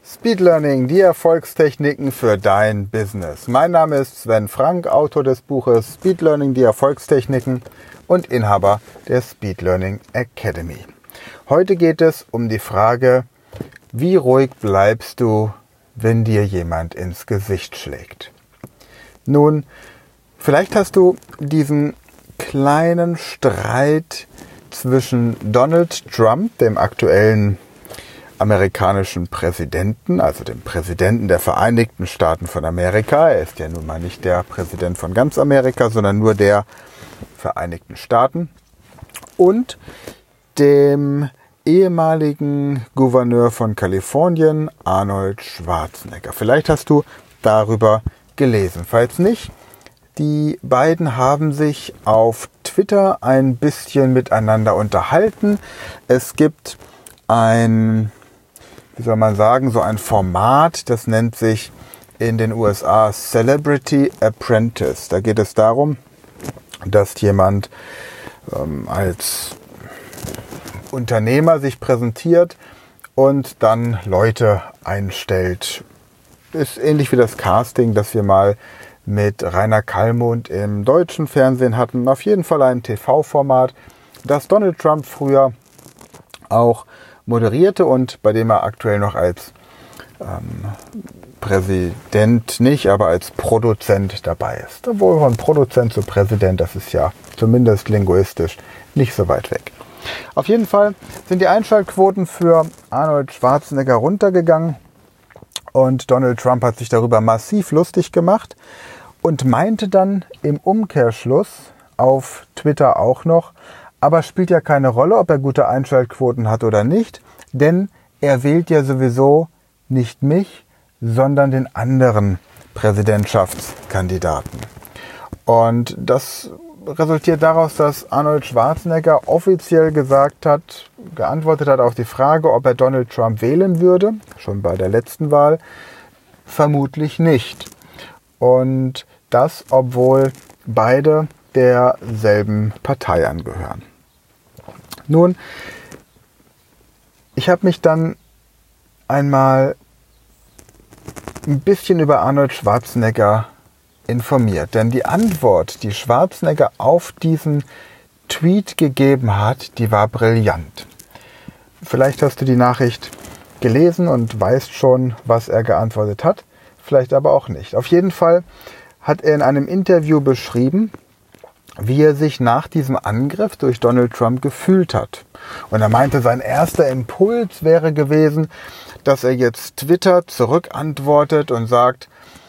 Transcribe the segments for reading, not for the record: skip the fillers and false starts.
Speed Learning, die Erfolgstechniken für dein Business. Mein Name ist Sven Frank, Autor des Buches Speed Learning, die Erfolgstechniken und Inhaber der Speed Learning Academy. Heute geht es um die Frage, wie ruhig bleibst du, wenn dir jemand ins Gesicht schlägt? Nun, vielleicht hast du diesen kleinen Streit zwischen Donald Trump, dem aktuellen amerikanischen Präsidenten, also dem Präsidenten der Vereinigten Staaten von Amerika. Er ist ja nun mal nicht der Präsident von ganz Amerika, sondern nur der Vereinigten Staaten. Und dem ehemaligen Gouverneur von Kalifornien, Arnold Schwarzenegger. Vielleicht hast du darüber gelesen. Falls nicht, die beiden haben sich auf Twitter ein bisschen miteinander unterhalten. Es gibt ein Format, das nennt sich in den USA Celebrity Apprentice. Da geht es darum, dass jemand als Unternehmer sich präsentiert und dann Leute einstellt. Ist ähnlich wie das Casting, das wir mal mit Rainer Kallmund im deutschen Fernsehen hatten. Auf jeden Fall ein TV-Format, das Donald Trump früher auch moderierte und bei dem er aktuell noch als Präsident nicht, aber als Produzent dabei ist. Obwohl von Produzent zu Präsident, das ist ja zumindest linguistisch nicht so weit weg. Auf jeden Fall sind die Einschaltquoten für Arnold Schwarzenegger runtergegangen und Donald Trump hat sich darüber massiv lustig gemacht und meinte dann im Umkehrschluss auf Twitter auch noch, aber spielt ja keine Rolle, ob er gute Einschaltquoten hat oder nicht, denn er wählt ja sowieso nicht mich, sondern den anderen Präsidentschaftskandidaten. Und das resultiert daraus, dass Arnold Schwarzenegger offiziell geantwortet hat auf die Frage, ob er Donald Trump wählen würde, schon bei der letzten Wahl, vermutlich nicht. Und das, obwohl beide derselben Partei angehören. Nun, ich habe mich dann einmal ein bisschen über Arnold Schwarzenegger informiert. Denn die Antwort, die Schwarzenegger auf diesen Tweet gegeben hat, die war brillant. Vielleicht hast du die Nachricht gelesen und weißt schon, was er geantwortet hat. Vielleicht aber auch nicht. Auf jeden Fall hat er in einem Interview beschrieben, wie er sich nach diesem Angriff durch Donald Trump gefühlt hat. Und er meinte, sein erster Impuls wäre gewesen, dass er jetzt Twitter zurückantwortet und sagt,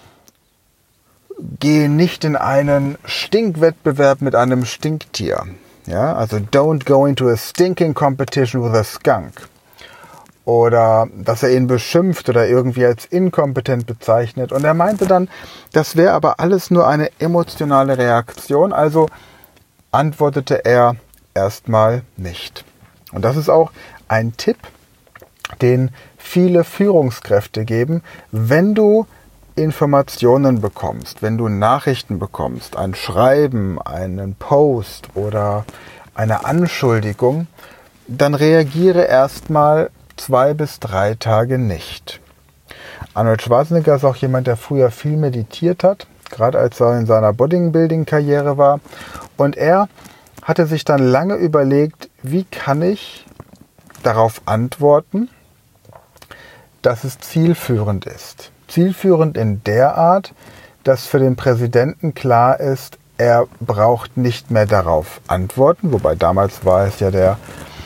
geh nicht in einen Stinkwettbewerb mit einem Stinktier. Ja, also don't go into a stinking competition with a skunk. Oder dass er ihn beschimpft oder irgendwie als inkompetent bezeichnet. Und er meinte dann, das wäre aber alles nur eine emotionale Reaktion, also antwortete er erstmal nicht. Und das ist auch ein Tipp, den viele Führungskräfte geben, wenn du Informationen bekommst, wenn du Nachrichten bekommst, ein Schreiben, einen Post oder eine Anschuldigung, dann reagiere erstmal 2 bis 3 Tage nicht. Arnold Schwarzenegger ist auch jemand, der früher viel meditiert hat, gerade als er in seiner Bodybuilding-Karriere war. Und er hatte sich dann lange überlegt, wie kann ich darauf antworten, dass es zielführend ist. Zielführend in der Art, dass für den Präsidenten klar ist, er braucht nicht mehr darauf antworten, wobei damals war es ja der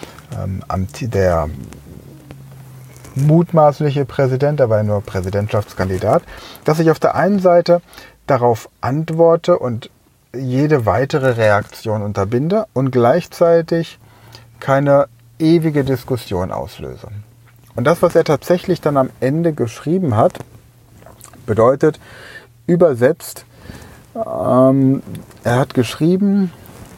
mutmaßliche Präsident, er war ja nur Präsidentschaftskandidat, dass ich auf der einen Seite darauf antworte und jede weitere Reaktion unterbinde und gleichzeitig keine ewige Diskussion auslöse. Und das, was er tatsächlich dann am Ende geschrieben hat, bedeutet übersetzt, er hat geschrieben,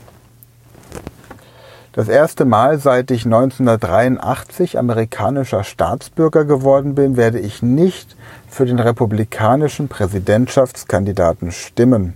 das erste Mal, seit ich 1983 amerikanischer Staatsbürger geworden bin, werde ich nicht für den republikanischen Präsidentschaftskandidaten stimmen.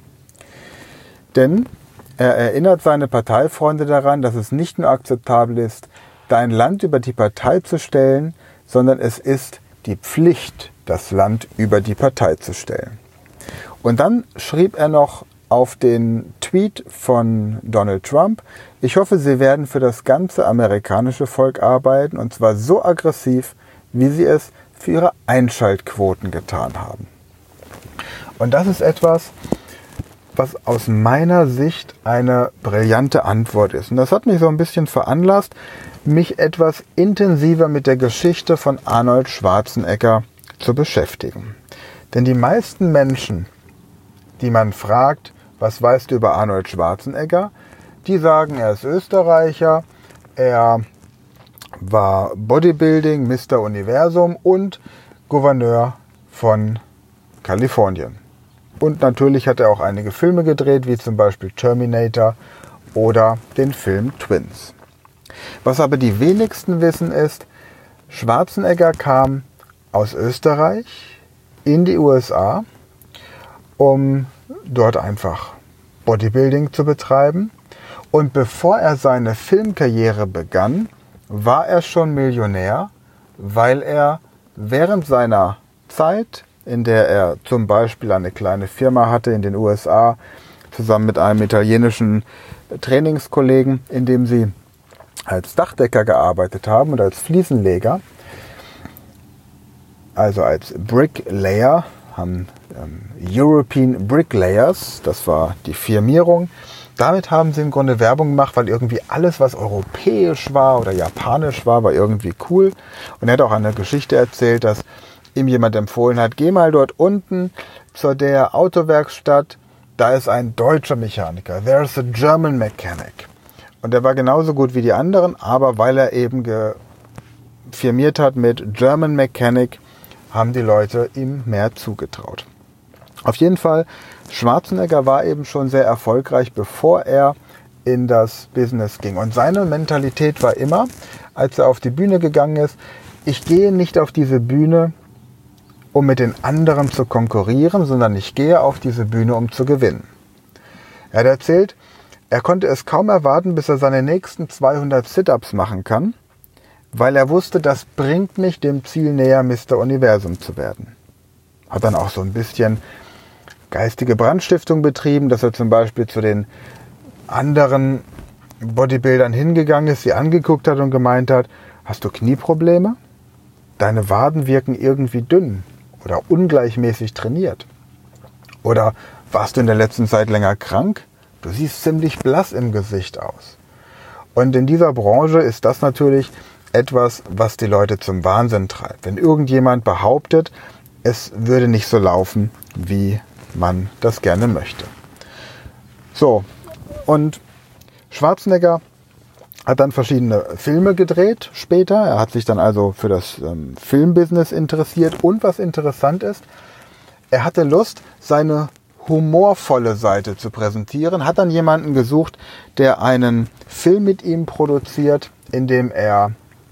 Denn er erinnert seine Parteifreunde daran, dass es nicht nur akzeptabel ist, dein Land über die Partei zu stellen, sondern es ist die Pflicht, das Land über die Partei zu stellen. Und dann schrieb er noch auf den Tweet von Donald Trump: Ich hoffe, Sie werden für das ganze amerikanische Volk arbeiten, und zwar so aggressiv, wie Sie es für Ihre Einschaltquoten getan haben. Und das ist etwas, was aus meiner Sicht eine brillante Antwort ist. Und das hat mich so ein bisschen veranlasst, mich etwas intensiver mit der Geschichte von Arnold Schwarzenegger zu beschäftigen. Denn die meisten Menschen, die man fragt, was weißt du über Arnold Schwarzenegger, die sagen, er ist Österreicher, er war Bodybuilding, Mr. Universum und Gouverneur von Kalifornien. Und natürlich hat er auch einige Filme gedreht, wie zum Beispiel Terminator oder den Film Twins. Was aber die wenigsten wissen ist, Schwarzenegger kam aus Österreich in die USA, um dort einfach Bodybuilding zu betreiben. Und bevor er seine Filmkarriere begann, war er schon Millionär, weil er während seiner Zeit, in der er zum Beispiel eine kleine Firma hatte in den USA, zusammen mit einem italienischen Trainingskollegen, in dem sie als Dachdecker gearbeitet haben und als Fliesenleger, also als Bricklayer, haben European Bricklayers, das war die Firmierung. Damit haben sie im Grunde Werbung gemacht, weil irgendwie alles, was europäisch war oder japanisch war irgendwie cool. Und er hat auch eine Geschichte erzählt, dass ihm jemand empfohlen hat, geh mal dort unten zu der Autowerkstatt, da ist ein deutscher Mechaniker, there's a German mechanic. Und der war genauso gut wie die anderen, aber weil er eben firmiert hat mit German Mechanic, haben die Leute ihm mehr zugetraut. Auf jeden Fall, Schwarzenegger war eben schon sehr erfolgreich, bevor er in das Business ging. Und seine Mentalität war immer, als er auf die Bühne gegangen ist, ich gehe nicht auf diese Bühne, um mit den anderen zu konkurrieren, sondern ich gehe auf diese Bühne, um zu gewinnen. Er hat erzählt, er konnte es kaum erwarten, bis er seine nächsten 200 Sit-Ups machen kann, weil er wusste, das bringt mich dem Ziel näher, Mr. Universum zu werden. Hat dann auch so ein bisschen geistige Brandstiftung betrieben, dass er zum Beispiel zu den anderen Bodybuildern hingegangen ist, sie angeguckt hat und gemeint hat, hast du Knieprobleme? Deine Waden wirken irgendwie dünn oder ungleichmäßig trainiert. Oder warst du in der letzten Zeit länger krank? Du siehst ziemlich blass im Gesicht aus. Und in dieser Branche ist das natürlich etwas, was die Leute zum Wahnsinn treibt. Wenn irgendjemand behauptet, es würde nicht so laufen, wie man das gerne möchte. So, und Schwarzenegger hat dann verschiedene Filme gedreht später. Er hat sich dann also für das Filmbusiness interessiert. Und was interessant ist, er hatte Lust, seine humorvolle Seite zu präsentieren. Hat dann jemanden gesucht, der einen Film mit ihm produziert, in dem er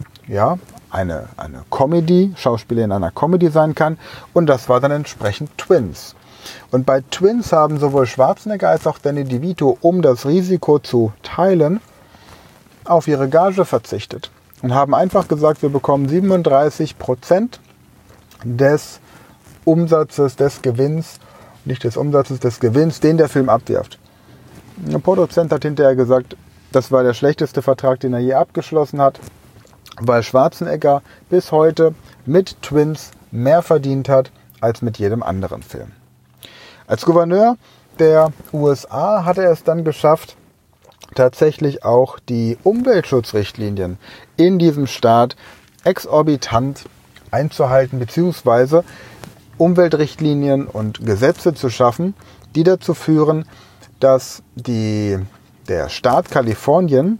eine Comedy, Schauspieler in einer Comedy sein kann. Und das war dann entsprechend Twins. Und bei Twins haben sowohl Schwarzenegger als auch Danny DeVito, um das Risiko zu teilen, auf ihre Gage verzichtet und haben einfach gesagt, wir bekommen 37% des Umsatzes, des Gewinns, nicht des Umsatzes, des Gewinns, den der Film abwirft. Der Produzent hat hinterher gesagt, das war der schlechteste Vertrag, den er je abgeschlossen hat, weil Schwarzenegger bis heute mit Twins mehr verdient hat als mit jedem anderen Film. Als Gouverneur der USA hat er es dann geschafft, tatsächlich auch die Umweltschutzrichtlinien in diesem Staat exorbitant einzuhalten, beziehungsweise Umweltrichtlinien und Gesetze zu schaffen, die dazu führen, dass der Staat Kalifornien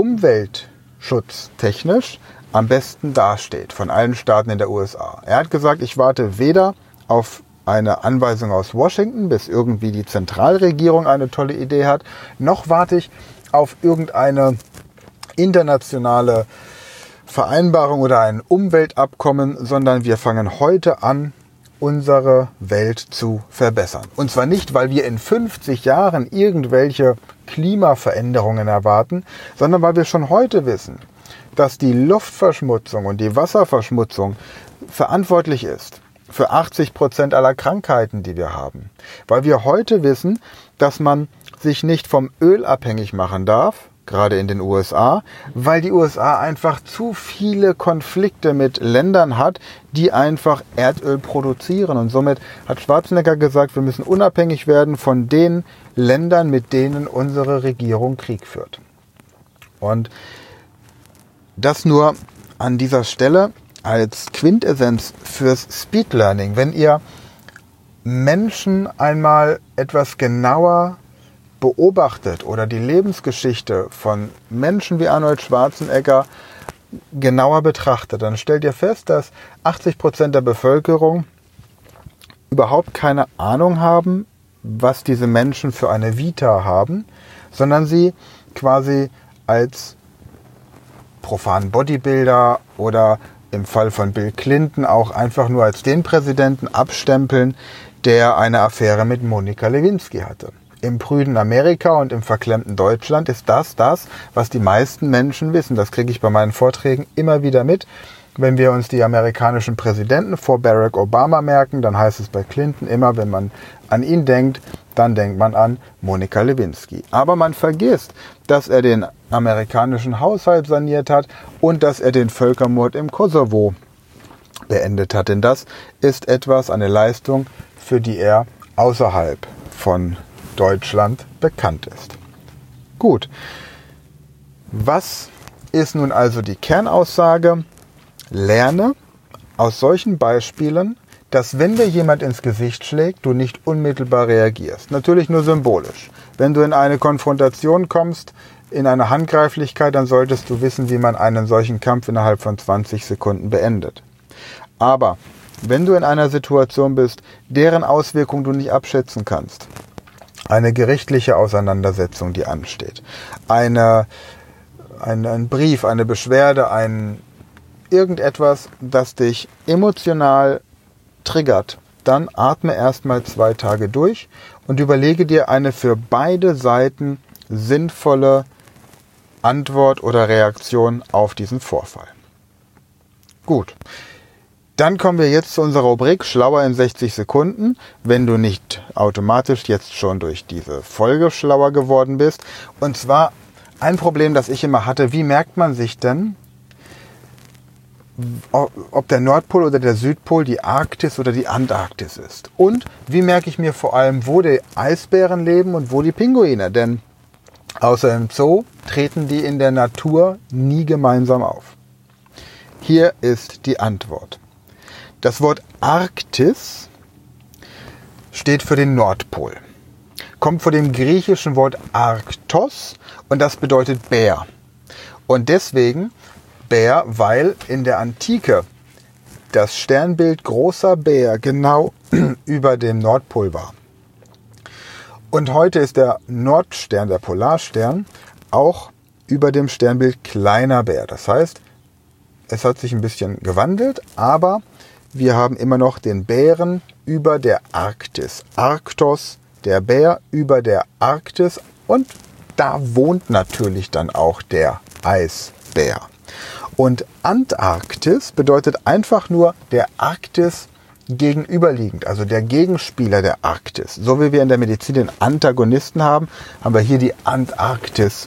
umweltschutztechnisch am besten dasteht von allen Staaten in der USA. Er hat gesagt, ich warte weder auf eine Anweisung aus Washington, bis irgendwie die Zentralregierung eine tolle Idee hat, noch warte ich auf irgendeine internationale Vereinbarung oder ein Umweltabkommen, sondern wir fangen heute an, unsere Welt zu verbessern. Und zwar nicht, weil wir in 50 Jahren irgendwelche Klimaveränderungen erwarten, sondern weil wir schon heute wissen, dass die Luftverschmutzung und die Wasserverschmutzung verantwortlich ist für 80% aller Krankheiten, die wir haben. Weil wir heute wissen, dass man sich nicht vom Öl abhängig machen darf, gerade in den USA, weil die USA einfach zu viele Konflikte mit Ländern hat, die einfach Erdöl produzieren. Und somit hat Schwarzenegger gesagt, wir müssen unabhängig werden von den Ländern, mit denen unsere Regierung Krieg führt. Und das nur an dieser Stelle als Quintessenz fürs Speed Learning. Wenn ihr Menschen einmal etwas genauer beobachtet oder die Lebensgeschichte von Menschen wie Arnold Schwarzenegger genauer betrachtet, dann stellt ihr fest, dass 80% der Bevölkerung überhaupt keine Ahnung haben, was diese Menschen für eine Vita haben, sondern sie quasi als profanen Bodybuilder oder im Fall von Bill Clinton auch einfach nur als den Präsidenten abstempeln, der eine Affäre mit Monika Lewinsky hatte. Im prüden Amerika und im verklemmten Deutschland ist das, was die meisten Menschen wissen. Das kriege ich bei meinen Vorträgen immer wieder mit. Wenn wir uns die amerikanischen Präsidenten vor Barack Obama merken, dann heißt es bei Clinton immer, wenn man an ihn denkt, dann denkt man an Monika Lewinsky. Aber man vergisst, dass er den amerikanischen Haushalt saniert hat und dass er den Völkermord im Kosovo beendet hat. Denn das ist eine Leistung, für die er außerhalb von Deutschland bekannt ist. Gut, was ist nun also die Kernaussage? Lerne aus solchen Beispielen, dass wenn dir jemand ins Gesicht schlägt, du nicht unmittelbar reagierst. Natürlich nur symbolisch. Wenn du in eine Konfrontation kommst, in eine Handgreiflichkeit, dann solltest du wissen, wie man einen solchen Kampf innerhalb von 20 Sekunden beendet. Aber wenn du in einer Situation bist, deren Auswirkungen du nicht abschätzen kannst, eine gerichtliche Auseinandersetzung, die ansteht, ein Brief, eine Beschwerde, irgendetwas, das dich emotional triggert, dann atme erstmal 2 Tage durch und überlege dir eine für beide Seiten sinnvolle Antwort oder Reaktion auf diesen Vorfall. Gut, dann kommen wir jetzt zu unserer Rubrik Schlauer in 60 Sekunden. Wenn du nicht automatisch jetzt schon durch diese Folge schlauer geworden bist. Und zwar ein Problem, das ich immer hatte, wie merkt man sich denn, ob der Nordpol oder der Südpol die Arktis oder die Antarktis ist? Und wie merke ich mir vor allem, wo die Eisbären leben und wo die Pinguine? Denn außer im Zoo treten die in der Natur nie gemeinsam auf. Hier ist die Antwort. Das Wort Arktis steht für den Nordpol. Kommt von dem griechischen Wort Arktos und das bedeutet Bär. Und deswegen Bär, weil in der Antike das Sternbild großer Bär genau über dem Nordpol war. Und heute ist der Nordstern, der Polarstern, auch über dem Sternbild kleiner Bär. Das heißt, es hat sich ein bisschen gewandelt, aber wir haben immer noch den Bären über der Arktis. Arktos, der Bär über der Arktis und da wohnt natürlich dann auch der Eisbär. Und Antarktis bedeutet einfach nur der Arktis gegenüberliegend, also der Gegenspieler der Arktis. So wie wir in der Medizin den Antagonisten haben, haben wir hier die Antarktis.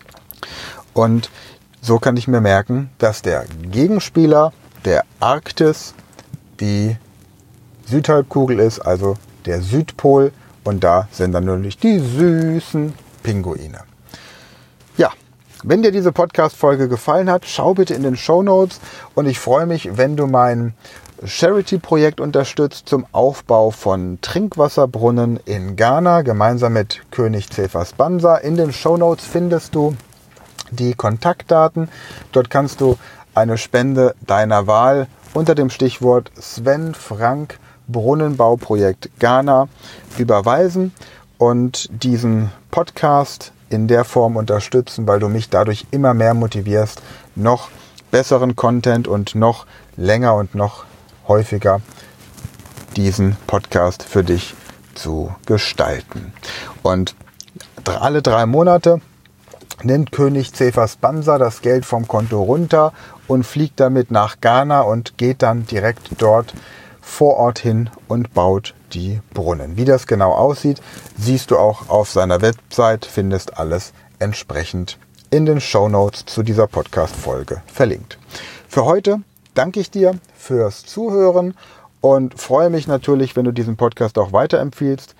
Und so kann ich mir merken, dass der Gegenspieler der Arktis die Südhalbkugel ist, also der Südpol. Und da sind dann natürlich die süßen Pinguine. Ja, wenn dir diese Podcast-Folge gefallen hat, schau bitte in den Shownotes. Und ich freue mich, wenn du mein Charity-Projekt unterstützt zum Aufbau von Trinkwasserbrunnen in Ghana, gemeinsam mit König Cephas Banza. In den Shownotes findest du die Kontaktdaten. Dort kannst du eine Spende deiner Wahl unter dem Stichwort Sven Frank Brunnenbauprojekt Ghana überweisen und diesen Podcast in der Form unterstützen, weil du mich dadurch immer mehr motivierst, noch besseren Content und noch länger und noch häufiger diesen Podcast für dich zu gestalten. Und alle 3 Monate nimmt König Cephas Banza das Geld vom Konto runter und fliegt damit nach Ghana und geht dann direkt dort vor Ort hin und baut die Brunnen. Wie das genau aussieht, siehst du auch auf seiner Website, findest alles entsprechend in den Shownotes zu dieser Podcast-Folge verlinkt. Für heute danke ich dir fürs Zuhören und freue mich natürlich, wenn du diesen Podcast auch weiterempfiehlst.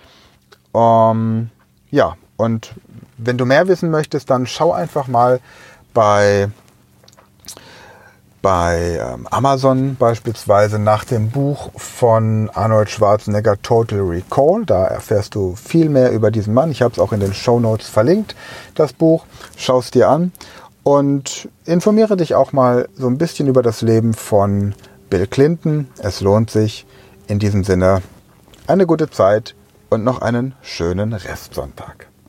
Ja, und wenn du mehr wissen möchtest, dann schau einfach mal bei Amazon beispielsweise nach dem Buch von Arnold Schwarzenegger, Total Recall. Da erfährst du viel mehr über diesen Mann. Ich habe es auch in den Shownotes verlinkt, das Buch. Schau es dir an und informiere dich auch mal so ein bisschen über das Leben von Bill Clinton. Es lohnt sich. In diesem Sinne eine gute Zeit und noch einen schönen Restsonntag.